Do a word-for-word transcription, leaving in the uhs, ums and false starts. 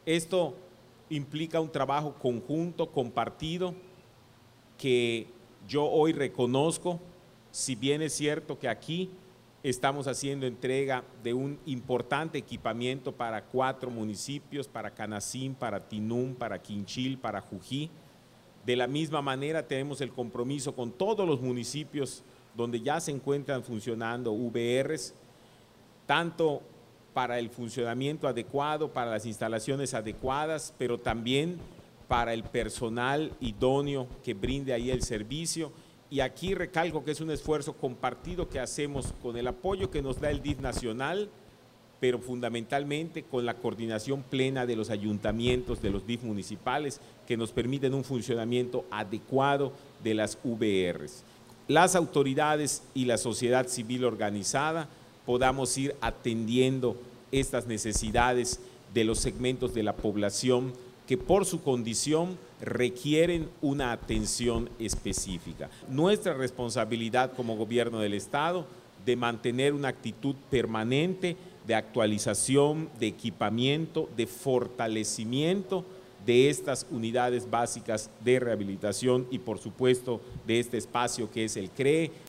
Esto implica un trabajo conjunto, compartido, que yo hoy reconozco, si bien es cierto que aquí estamos haciendo entrega de un importante equipamiento para cuatro municipios, para Canacín, para Tinún, para Quinchil, para Jují. De la misma manera tenemos el compromiso con todos los municipios donde ya se encuentran funcionando V Rs, tanto para el funcionamiento adecuado, para las instalaciones adecuadas, pero también para el personal idóneo que brinde ahí el servicio. Y aquí recalco que es un esfuerzo compartido que hacemos con el apoyo que nos da el D I F nacional, pero fundamentalmente con la coordinación plena de los ayuntamientos, de los D I F municipales, que nos permiten un funcionamiento adecuado de las V Rs. Las autoridades y la sociedad civil organizada podamos ir atendiendo estas necesidades de los segmentos de la población que por su condición requieren una atención específica. Nuestra responsabilidad como gobierno del Estado de mantener una actitud permanente de actualización, de equipamiento, de fortalecimiento de estas unidades básicas de rehabilitación y por supuesto de este espacio que es el C R E E,